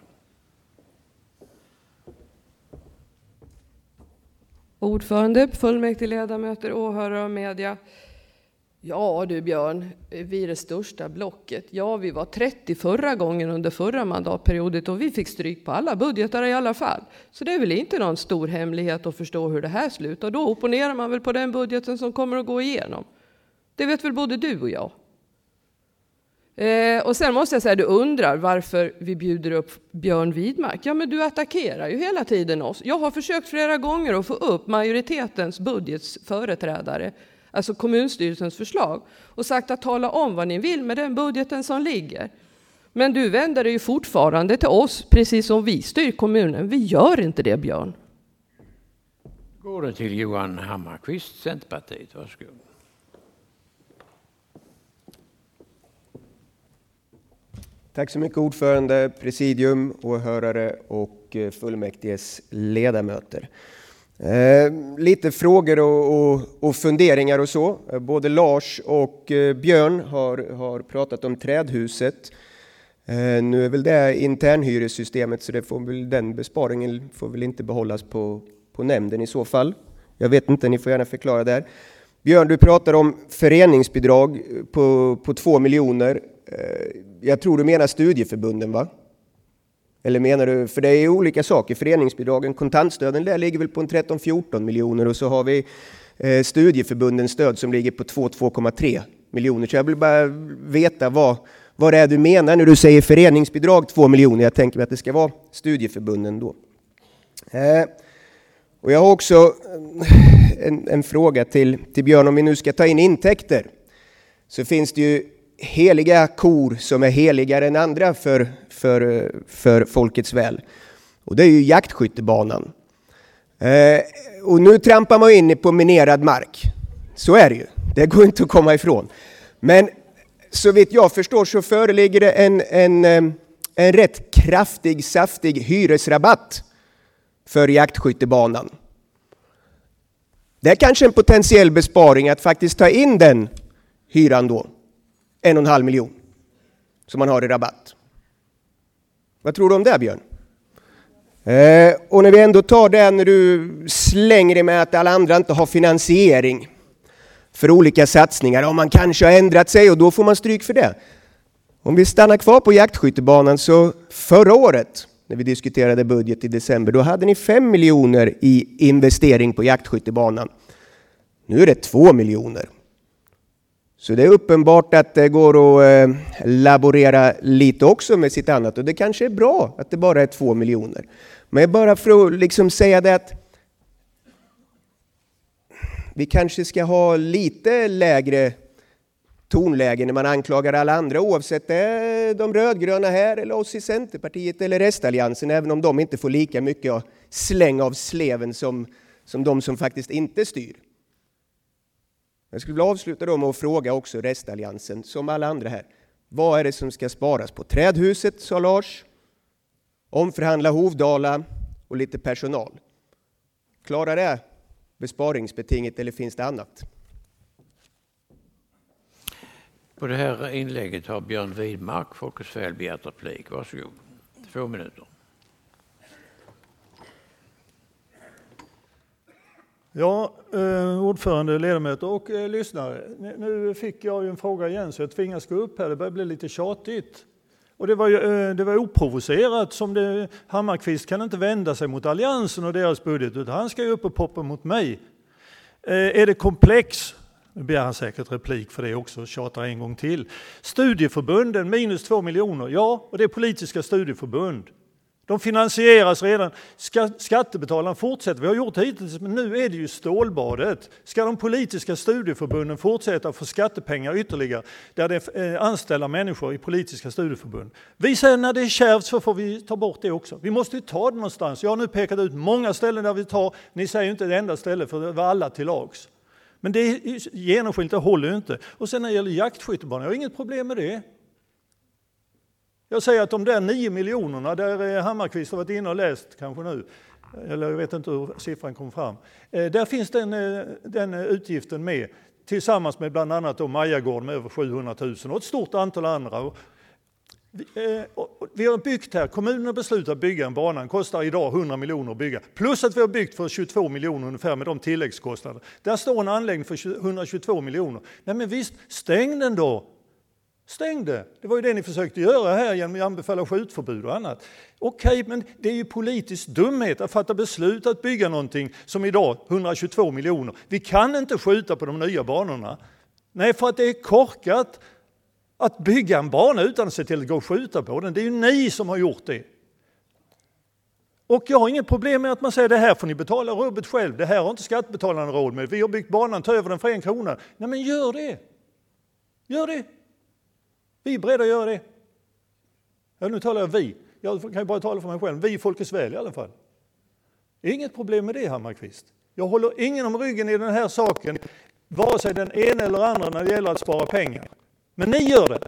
M: Ordförande, fullmäktigeledamöter, åhörare och media. Ja du Björn, vi är det största blocket. Ja, vi var 30 förra gången under förra mandatperioden och vi fick stryk på alla budgetar i alla fall. Så det är väl inte någon stor hemlighet att förstå hur det här slutar. Då opponerar man väl på den budgeten som kommer att gå igenom. Det vet väl både du och jag. Och sen måste jag säga, du undrar varför vi bjuder upp Björn Widmark. Ja, men du attackerar ju hela tiden oss. Jag har försökt flera gånger att få upp majoritetens budgetföreträdare, alltså kommunstyrelsens förslag, och sagt att tala om vad ni vill med den budgeten som ligger. Men du vänder dig ju fortfarande till oss, precis som vi styr kommunen. Vi gör inte det, Björn.
A: Går det till Johan Hammarkvist, Centerpartiet. Varsågod.
N: Tack så mycket ordförande, presidium, åhörare och fullmäktiges ledamöter. Lite frågor och funderingar och så. Både Lars och Björn har pratat om trädhuset. Nu är väl det internhyressystemet, så det får väl, den besparingen får väl inte behållas på nämnden i så fall. Jag vet inte, ni får gärna förklara där. Björn, du pratar om föreningsbidrag på 2 miljoner. Jag tror du menar studieförbunden, va? Eller menar du, för det är olika saker, föreningsbidragen, kontantstöden där ligger väl på en 13-14 miljoner och så har vi studieförbundens stöd som ligger på 2,3 miljoner. Så jag vill bara veta vad det är du menar när du säger föreningsbidrag 2 miljoner. Jag tänker mig att det ska vara studieförbunden då. Och jag har också en fråga till Björn. Om vi nu ska ta in intäkter så finns det ju heliga kor som är heligare än andra för folkets väl. Och det är ju jaktskyttebanan. Och nu trampar man in på minerad mark. Så är det ju. Det går inte att komma ifrån. Men så vitt jag förstår så föreligger det en rätt kraftig, saftig hyresrabatt för jaktskyttebanan. Det är kanske en potentiell besparing att faktiskt ta in den hyran då. 1,5 miljon som man har i rabatt. Vad tror du om det, Björn? Och när vi ändå tar det, när du slänger det med att alla andra inte har finansiering för olika satsningar, och man kanske har ändrat sig och då får man stryk för det. Om vi stannar kvar på jaktskyttebanan, så förra året när vi diskuterade budget i december, då hade ni 5 miljoner i investering på jaktskyttebanan. Nu är det 2 miljoner. Så det är uppenbart att det går att laborera lite också med sitt annat. Och det kanske är bra att det bara är 2 miljoner. Men bara för att liksom säga det att vi kanske ska ha lite lägre tonläge när man anklagar alla andra, oavsett det är de rödgröna här eller oss i Centerpartiet eller restalliansen, även om de inte får lika mycket släng av sleven som de som faktiskt inte styr. Jag skulle vilja avsluta då med att fråga också restalliansen, som alla andra här. Vad är det som ska sparas på? Trädhuset, sa Lars. Omförhandla Hovdala och lite personal. Klarar det besparingsbetinget eller finns det annat?
A: På det här inlägget har Björn Widmark, Folkets väl, begärt replik. Varsågod. 2 minuter.
J: Ja, ordförande, ledamöter och lyssnare. Nu fick jag ju en fråga igen så jag tvingas gå upp här. Det börjar bli lite tjatigt. Och det var oprovocerat. Hammarkvist kan inte vända sig mot alliansen och deras budget, utan han ska ju upp och poppa mot mig. Är det komplex? Nu blir han säkert replik för det också, tjatar en gång till. Studieförbunden minus 2 miljoner, ja, och det är politiska studieförbund. De finansieras redan. Skattebetalarna fortsätter, vi har gjort det hittills, men nu är det ju stålbadet. Ska de politiska studieförbunden fortsätta få skattepengar ytterligare där det anställer människor i politiska studieförbund? Vi säger när det är kärvt så får vi ta bort det också. Vi måste ju ta det någonstans. Jag har nu pekat ut många ställen där vi tar, ni säger ju inte det enda stället för det var alla till lags. Men det är genomskinligt, det håller ju inte. Och sen när det gäller jaktskyttebanor, jag har inget problem med det. Jag säger att de där 9 miljonerna, där Hammarkvist har varit inne och läst kanske nu, eller jag vet inte hur siffran kom fram, där finns den utgiften med, tillsammans med bland annat Majagård med över 700 000 och ett stort antal andra. Vi har byggt här, kommunen har beslutat att bygga en bana, den kostar idag 100 miljoner att bygga. Plus att vi har byggt för 22 miljoner ungefär med de tilläggskostnader. Där står en anläggning för 122 miljoner. Nej men visst, stäng den då! Stäng det! Det var ju det ni försökte göra här genom att anbefalla skjutförbud och annat. Okej, men det är ju politisk dumhet att fatta beslut att bygga någonting som idag 122 miljoner. Vi kan inte skjuta på de nya banorna. Nej, för att det är korkat att bygga en bana utan att se till att gå och skjuta på den. Det är ju ni som har gjort det. Och jag har inget problem med att man säger det här får ni betala rubbet själv. Det här har inte skattebetalarna råd med. Vi har byggt banan, ta över den för 1 krona. Nej men gör det! Gör det! Vi är beredda att göra det. Ja, nu talar jag vi. Jag kan ju bara tala för mig själv. Vi är Folkets väl i alla fall. Inget problem med det, Hammarkvist. Jag håller ingen om ryggen i den här saken. Vare sig den ena eller andra när det gäller att spara pengar. Men ni gör det.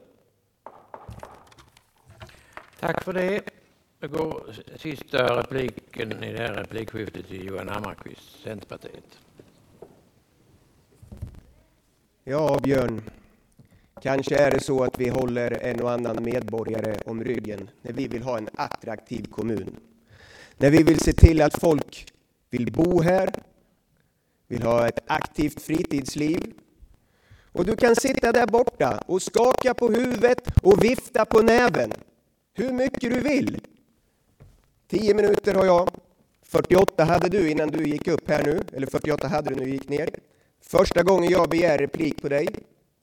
A: Tack för det. Det går sista repliken i det här replikskiftet till Johan Hammarkvist, Centerpartiet.
N: Ja, Björn. Kanske är det så att vi håller en och annan medborgare om ryggen när vi vill ha en attraktiv kommun. När vi vill se till att folk vill bo här, vill ha ett aktivt fritidsliv. Och du kan sitta där borta och skaka på huvudet och vifta på näven. Hur mycket du vill. 10 minuter har jag. 48 hade du innan du gick upp här nu. Eller 48 hade du när du gick ner. Första gången jag begär replik på dig.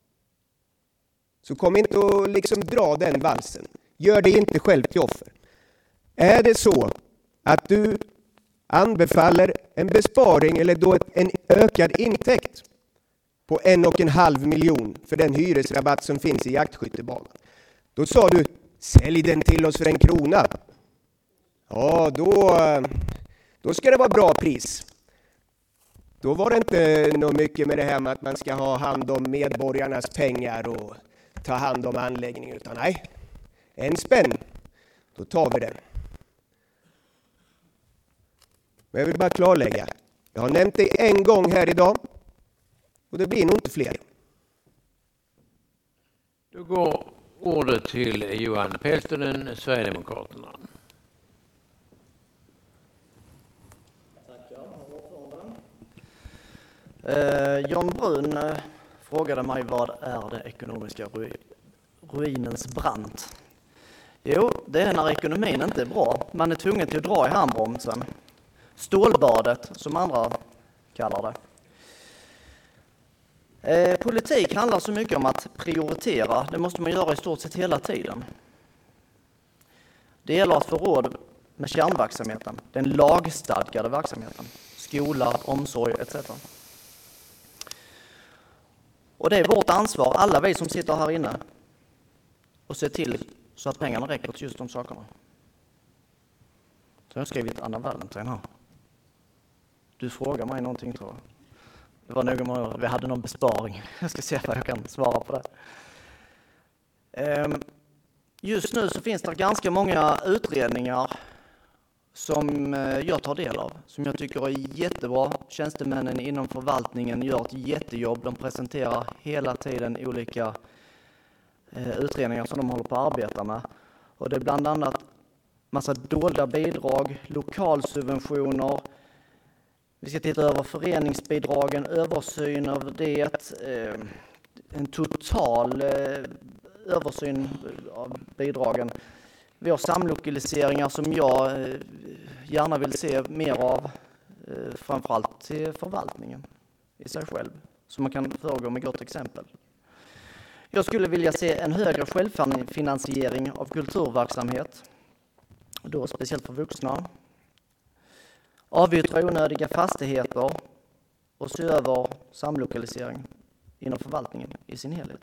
N: Så kom inte och liksom dra den valsen. Gör det inte själv till offer. Är det så att du anbefaller en besparing eller då en ökad intäkt på 1,5 miljon för den hyresrabatt som finns i jaktskyttebanan. Då sa du, sälj den till oss för 1 krona. Ja, då ska det vara bra pris. Då var det inte något mycket med det här med att man ska ha hand om medborgarnas pengar och ta hand om anläggningen, utan nej, 1 spänn, då tar vi den. Men jag vill bara klarlägga, jag har nämnt det en gång här idag och det blir nog inte fler.
A: Då går ordet till Johan Peltonen, Sverigedemokraterna.
D: Jan Brun frågade mig vad är det ekonomiska ruinens brant? Jo, det är när ekonomin inte är bra. Man är tvungen till att dra i handbromsen. Stålbadet, som andra kallar det. Politik handlar så mycket om att prioritera. Det måste man göra i stort sett hela tiden. Det gäller att få råd med kärnverksamheten, den lagstadgade verksamheten. Skola, omsorg etc. Och det är vårt ansvar, alla vi som sitter här inne, och se till så att pengarna räcker till just de sakerna. Så jag har skrivit Anna Valentin här. Du frågar mig någonting, tror jag. Det var nog vi hade någon besparing. Jag ska se vad jag kan svara på det. Just nu så finns det ganska många utredningar som jag tar del av, som jag tycker är jättebra. Tjänstemännen inom förvaltningen gör ett jättejobb. De presenterar hela tiden olika utredningar som de håller på att arbeta med. Och det är bland annat massa dolda bidrag, lokalsubventioner. Vi ska titta över föreningsbidragen, översyn av det, en total översyn av bidragen. Vi har samlokaliseringar som jag gärna vill se mer av, framförallt till förvaltningen i sig själv. så man kan föregå med gott exempel. Jag skulle vilja se en högre självfinansiering av kulturverksamhet, då speciellt för vuxna. Avyttra onödiga fastigheter och se över samlokalisering inom förvaltningen i sin helhet.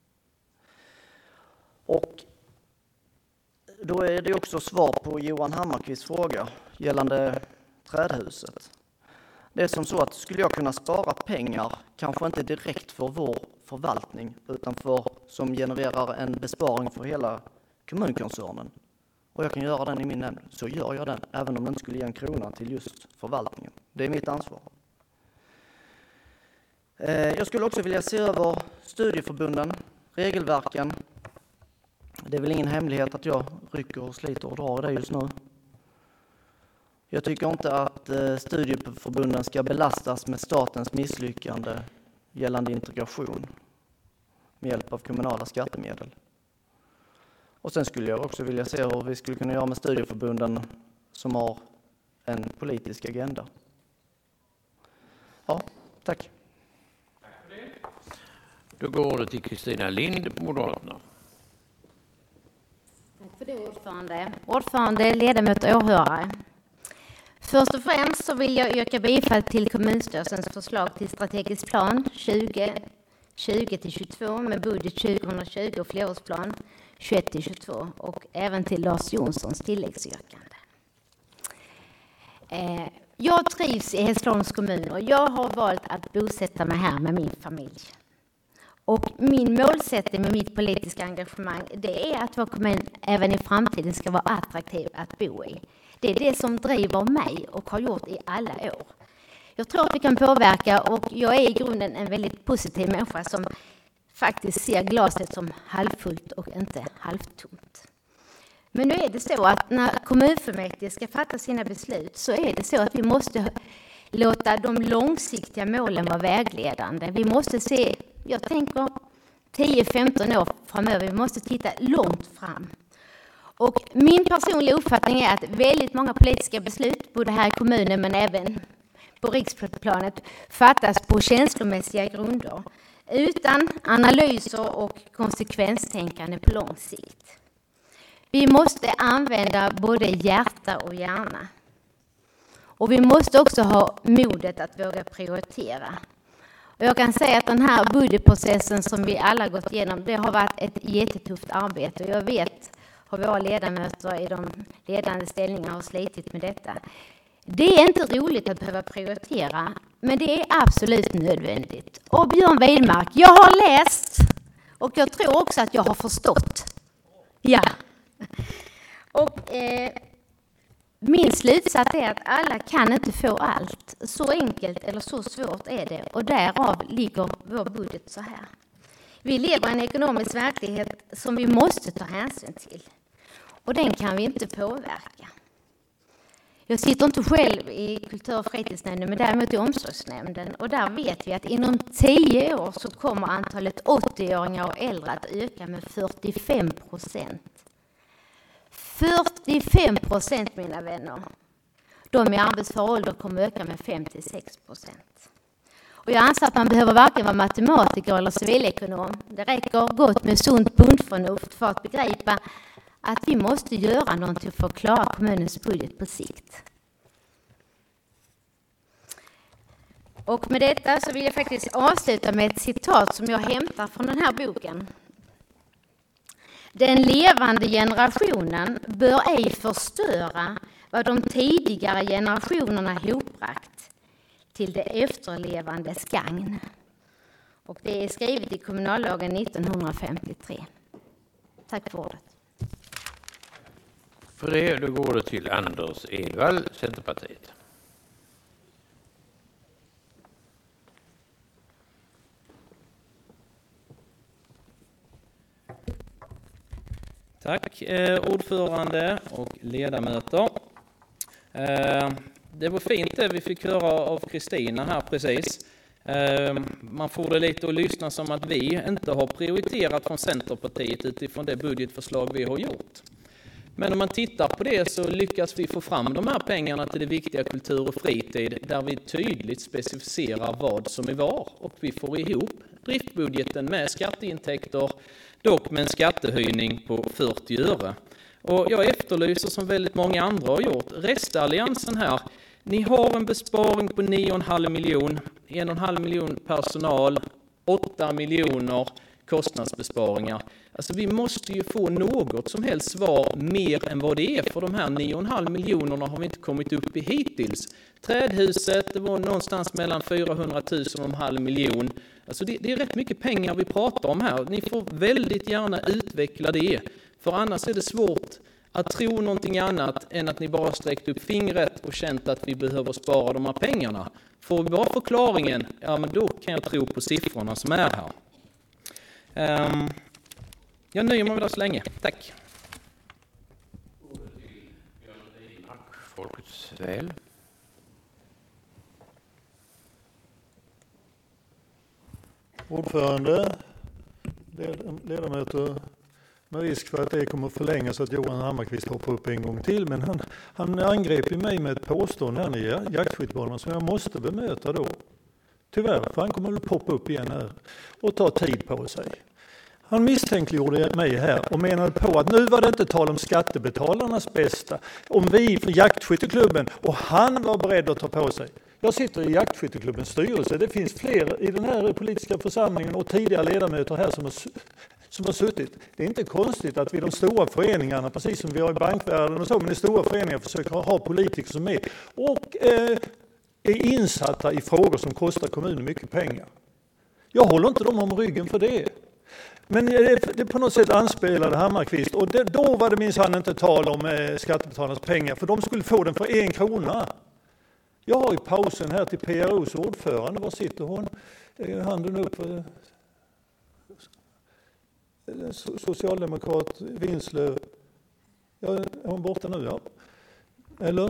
D: Och då är det också svar på Johan Hammarkvists fråga gällande trädhuset. Det är som så att skulle jag kunna spara pengar, kanske inte direkt för vår förvaltning, utan som genererar en besparing för hela kommunkoncernen, och jag kan göra den i min nämnd, så gör jag den, även om den inte skulle ge en krona till just förvaltningen. Det är mitt ansvar. Jag skulle också vilja se över studieförbunden, regelverken. Det är väl ingen hemlighet att jag rycker och sliter och drar i det just nu. Jag tycker inte att studieförbunden ska belastas med statens misslyckande gällande integration med hjälp av kommunala skattemedel. Och sen skulle jag också vilja se hur vi skulle kunna göra med studieförbunden som har en politisk agenda. Ja, tack.
A: Då går det till Kristina Lind, Moderaterna.
O: Tack för det, ordförande. Ordförande, ledamöter och åhörare. Först och främst så vill jag yrka bifall till kommunstyrelsens förslag till strategisk plan 2020-22 med budget 2020 och flerårsplan 21-22 och även till Lars Jonssons tilläggsyrkande. Jag trivs i Hässleholms kommun och jag har valt att bosätta mig här med min familj. Och min målsättning med mitt politiska engagemang, det är att vår kommun även i framtiden ska vara attraktiv att bo i. Det är det som driver mig och har gjort i alla år. Jag tror att vi kan påverka, och jag är i grunden en väldigt positiv människa som faktiskt ser glaset som halvfullt och inte halvtomt. Men nu är det så att när kommunfullmäktige ska fatta sina beslut så är det så att vi måste låta de långsiktiga målen vara vägledande. Vi måste se, jag tänker 10-15 år framöver, vi måste titta långt fram. Och min personliga uppfattning är att väldigt många politiska beslut, både här i kommunen men även på riksplanet, fattas på känslomässiga grunder, utan analyser och konsekvenstänkande på lång sikt. Vi måste använda både hjärta och hjärna. Och vi måste också ha modet att våga prioritera. Och jag kan säga att den här budgetprocessen som vi alla gått igenom, det har varit ett jättetufft arbete. Och jag vet hur våra ledamöter i de ledande ställningarna har slitit med detta. Det är inte roligt att behöva prioritera, men det är absolut nödvändigt. Och Björn Widmark, jag har läst och jag tror också att jag har förstått. Ja. Och min slutsats är att alla kan inte få allt. Så enkelt eller så svårt är det, och därav ligger vår budget så här. Vi lever i en ekonomisk verklighet som vi måste ta hänsyn till, och den kan vi inte påverka. Jag sitter inte själv i kultur- och fritidsnämnden, men däremot i omsorgsnämnden, och där vet vi att inom 10 år så kommer antalet 80-åringar och äldre att öka med 45%. 45%, mina vänner. De i arbetsför ålder kommer öka med 5-6%. Och jag anser att man behöver varken vara matematiker eller civilekonom. Det räcker gott med sunt bondförnuft för att begripa att vi måste göra någonting för att klara kommunens budget på sikt. Och med detta så vill jag faktiskt avsluta med ett citat som jag hämtar från den här boken. Den levande generationen bör ej förstöra vad de tidigare generationerna hopbragt till det efterlevandes gagn. Och det är skrivet i kommunallagen 1953. Tack för ordet.
A: För det då går det till Anders Edvall, Centerpartiet.
P: Tack ordförande och ledamöter. Det var fint det vi fick höra av Kristina här precis. Man får det lite att lyssna som att vi inte har prioriterat från Centerpartiet utifrån det budgetförslag vi har gjort. Men om man tittar på det så lyckas vi få fram de här pengarna till det viktiga kultur och fritid där vi tydligt specificerar vad som är var. Och vi får ihop driftbudgeten med skatteintäkter, dock med en skattehöjning på 40 öre. Och jag efterlyser, som väldigt många andra har gjort, restalliansen här. Ni har en besparing på 9,5 miljoner, 1,5 miljon personal, 8 miljoner kostnadsbesparingar. Alltså vi måste ju få något som helst svar mer än vad det är, för de här 9,5 miljonerna har vi inte kommit upp i hittills. Trädhuset, det var någonstans mellan 400 000 och 1,5 miljon. Alltså det är rätt mycket pengar vi pratar om här. Ni får väldigt gärna utveckla det, för annars är det svårt att tro någonting annat än att ni bara sträckt upp fingret och känt att vi behöver spara de här pengarna. Får vi bara förklaringen, ja men då kan jag tro på siffrorna som är här. Jag nöjer mig med det så länge. Tack.
A: Folkets väl.
J: Ordförande, ledamöter, med risk för att det kommer att förlängas att Johan Hammarkvist hoppar upp en gång till, men han angrep mig med ett påstående här i jaktskyttebanan som jag måste bemöta då. Tyvärr, för han kommer att poppa upp igen här och ta tid på sig. Han misstänkliggjorde mig här och menade på att nu var det inte tal om skattebetalarnas bästa. Om vi för jaktskytteklubben och han var beredd att ta på sig. Jag sitter i jaktskytteklubbens styrelse. Det finns fler i den här politiska församlingen och tidigare ledamöter här som har suttit. Det är inte konstigt att vi de stora föreningarna, precis som vi har i bankvärlden och så, men de stora föreningarna försöker ha politiker som är och är insatta i frågor som kostar kommunen mycket pengar. Jag håller inte dem om ryggen för det. Men det på något sätt anspelade Hammarkvist, och då var det minsann inte tal om skattebetalarnas pengar, för de skulle få den för 1 krona. Jag har i pausen här till PROs ordförande, var sitter hon? Handen upp. Socialdemokrat Vinslöv. Ja, är hon borta nu? Ja. Eller?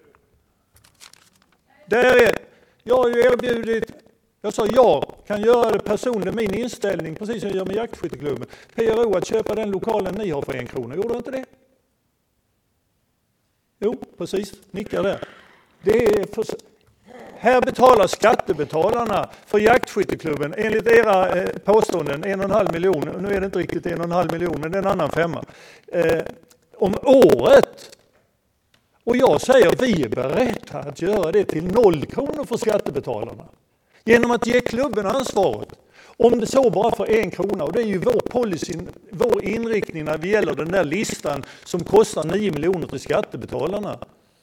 J: Där är. Jag har ju erbjudit. Jag sa jag kan göra det personligen, min inställning, precis som jag gör med jaktskytteklubben. PRO att köpa den lokalen ni har för 1 krona. Gjorde inte det? Jo, precis. Nickar där. Det är här betalar skattebetalarna för jaktskytteklubben enligt era påståenden 1,5 miljoner. Nu är det inte riktigt 1,5 miljoner, men det är en annan femma. Om året. Och jag säger vi är beredda att göra det till 0 kronor för skattebetalarna. Genom att ge klubben ansvaret. Om det så bara för 1 krona, och det är ju vår policy, vår inriktning när det gäller den där listan som kostar 9 miljoner till skattebetalarna.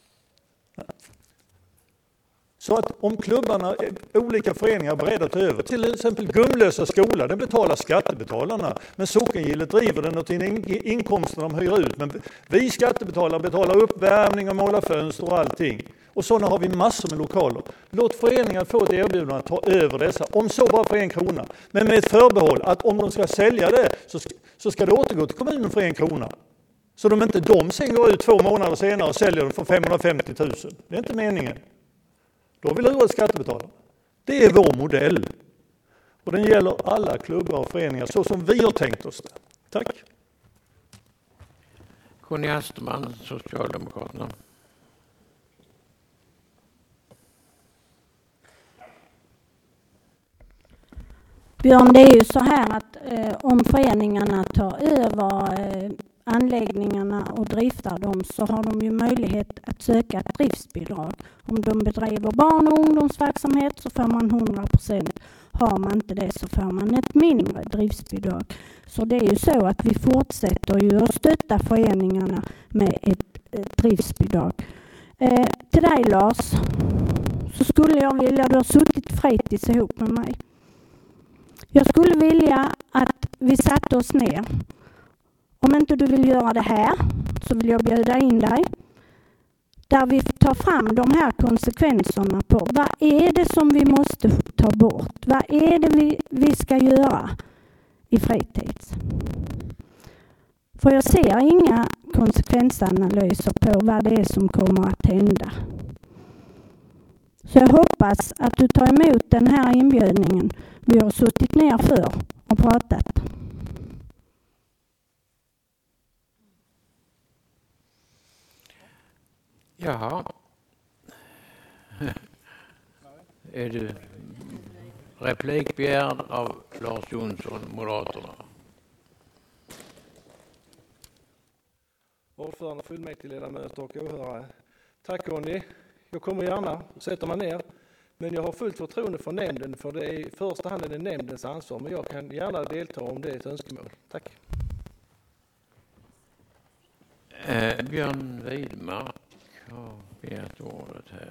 J: Så att om klubbarna, olika föreningar är beredda att ta över, till exempel Gumlösa skola, den betalar skattebetalarna, men Sockengillet driver den och till inkomsten de hyr ut. Men vi skattebetalare betalar uppvärmning och målar fönster och allting. Och sådana har vi massor med lokaler. Låt föreningar få ett erbjudande att ta över dessa, om så bara för 1 krona. Men med ett förbehåll att om de ska sälja det så ska det återgå till kommunen för 1 krona. Så de inte sen går ut 2 månader senare och säljer dem för 550 000. Det är inte meningen. Då vill lura skattebetalare. Det är vår modell. Och den gäller alla klubbar och föreningar så som vi har tänkt oss det. Tack.
A: Conny Asterman, Socialdemokraterna.
F: Björn, det är ju så här att om föreningarna tar över anläggningarna och driftar dem så har de ju möjlighet att söka ett driftsbidrag. Om de bedriver barn- och ungdomsverksamhet så får man 100%. Har man inte det så får man ett mindre driftsbidrag. Så det är ju så att vi fortsätter ju att stötta föreningarna med ett driftsbidrag. Till dig Lars, så skulle jag vilja, du har suttit fritids ihop med mig. Jag skulle vilja att vi satte oss ner. Om inte du vill göra det här så vill jag bjuda in dig. Där vi tar fram de här konsekvenserna på vad är det som vi måste ta bort? Vad är det vi ska göra i fritids? För jag ser inga konsekvensanalyser på vad det är som kommer att hända. Så jag hoppas att du tar emot den här inbjudningen. Vi har suttit ner för och pratat.
A: Jaha. Är du replikbegärd av Lars Jonsson, Moderaterna?
I: Ordförande, fullmäktigeledamöter och åhörare. Tack Conny. Jag kommer gärna sätta mig ner. Men jag har fullt förtroende för nämnden, för det är i första hand är det nämndens ansvar. Men jag kan gärna delta om det är ett önskemål. Tack.
A: Björn Widmark har begärt ordet här.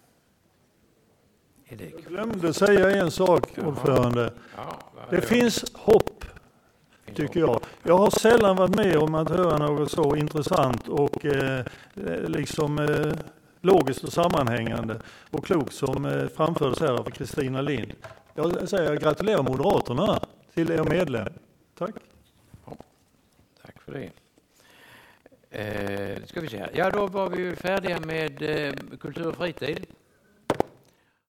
J: Jag glömde säga en sak, ordförande. Det finns hopp, tycker jag. Jag har sällan varit med om att höra något så intressant och logiskt och sammanhängande och klokt som framfördes här av Kristina Lind. Jag säger gratulerar Moderaterna till er medlem. Tack.
A: Ja, tack för det. Ska vi se här. Ja, då var vi färdiga med kultur och fritid.